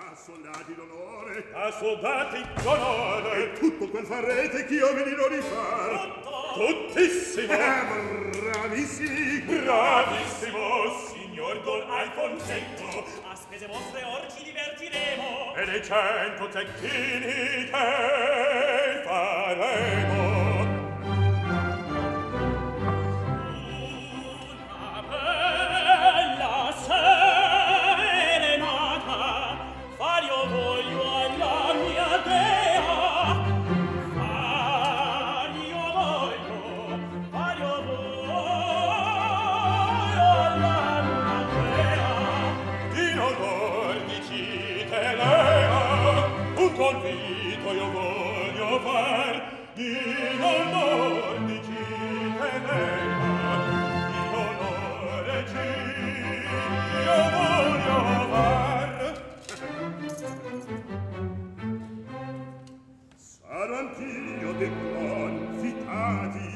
Da soldati d'onore, a soldati d'onore, e tutto quel farete ch'io vi dirò di far. tuttissimo, Bravissimi, bravissimo, signor Don Alfonsetto, A spese vostre or ci divertiremo. e dei 100 cecchini che faremo. Una bella serenata far io voglio alla mia dea. Far io voglio alla mia dea. In onor di Citelea, un convito io voglio far. In onor di Citelea, in onore io voglio far. saran figlio de confitati.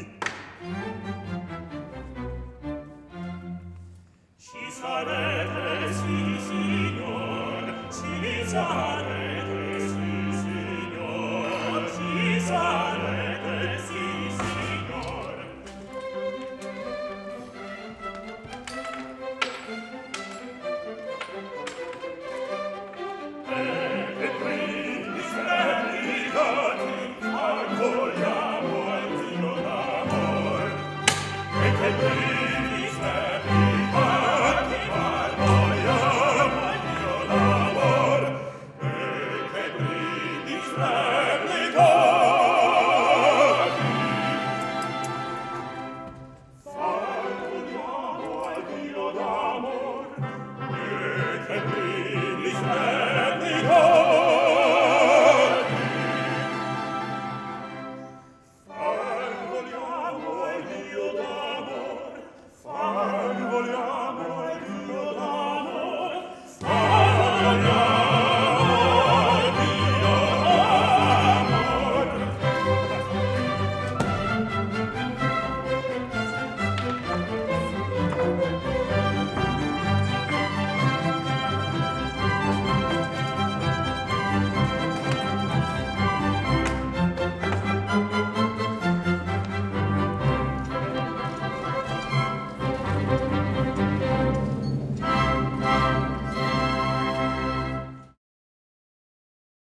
Ci sarete, sì, signor, ci sarete.